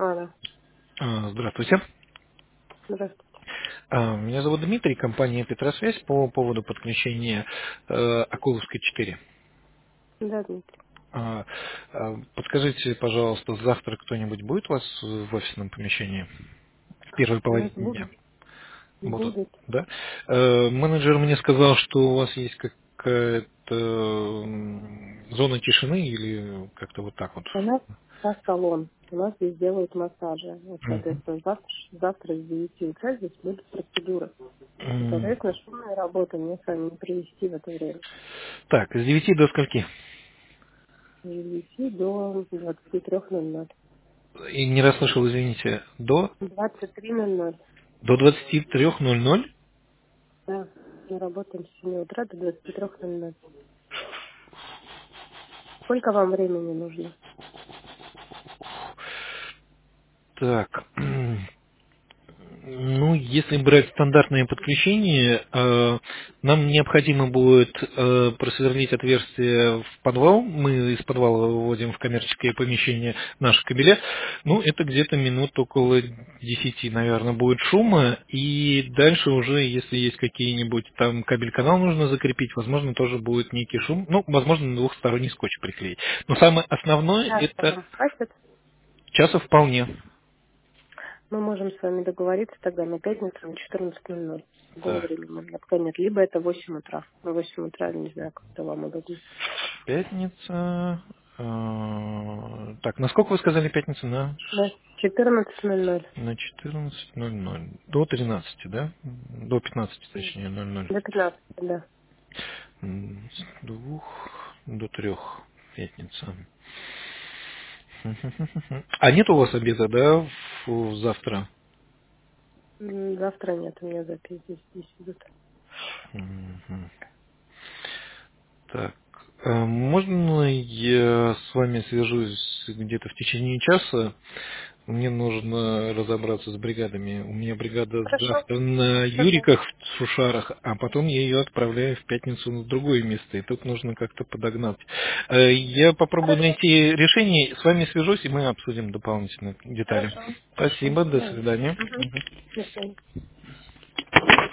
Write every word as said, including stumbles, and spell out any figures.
А, да. А, Здравствуйте. Здравствуйте. А, Меня зовут Дмитрий, компания Петросвязь по поводу подключения э, Окуловской четыре. Да, Дмитрий. А, а, Подскажите, пожалуйста, завтра кто-нибудь будет у вас в офисном помещении? В первой У нас половине дня? будут. Будут, Будут. да? Э, Менеджер мне сказал, что у вас есть какая-то м, зона тишины или как-то вот так вот. У нас салон. У нас здесь делают массажи. Вот, Мгм. соответственно, завтра, завтра с девяти утра здесь будут процедуры. И, М, соответственно, шумная работа мне с вами не привести в это время. Так, с девяти до скольки? С девяти до двадцати трёх ноль ноль. И не расслышал, извините, до? двадцать три ноль ноль. До двадцати трёх ноль ноль. Да. Мы работаем с семи утра до двадцати трёх ноль ноль. Сколько вам времени нужно? Так, ну, если брать стандартное подключение, э, нам необходимо будет э, просверлить отверстие в подвал. Мы из подвала выводим в коммерческое помещение наши кабеля. Ну, это где-то минут около десяти, наверное, будет шума. И дальше уже, если есть какие-нибудь там кабель-канал нужно закрепить, возможно, тоже будет некий шум. Ну, возможно, на двухсторонний скотч приклеить. Но самое основное Часто это вам хватит? часа вполне. Мы можем с вами договориться тогда на пятницу на четырнадцать ноль ноль. Другого Так. времени у меня пока нет. Либо это восемь утра. На восемь утра, не знаю, как это вам удобно. Пятница. э, Так, на сколько вы сказали пятница? На, На четырнадцать ноль ноль. на четырнадцать ноль ноль. До тринадцати, да? До пятнадцати, точнее, ноль ноль. До пятнадцати, да. М, С двух до трех пятница. А нет у вас обеда, да, в- завтра? М, Завтра нет, у меня запись здесь, здесь идут. Мгм. Так, э, можно я с вами свяжусь где-то в течение часа? Мне нужно разобраться с бригадами. У меня бригада Хорошо. завтра на Угу. Юриках в Шушарах, а потом я ее отправляю в пятницу в другое место, и тут нужно как-то подогнать. Э, Я попробую Хорошо. найти решение, с вами свяжусь, и мы обсудим дополнительно детали. Хорошо. Хорошо. Спасибо, до Давайте. свидания. Угу. Мгм. До свидания.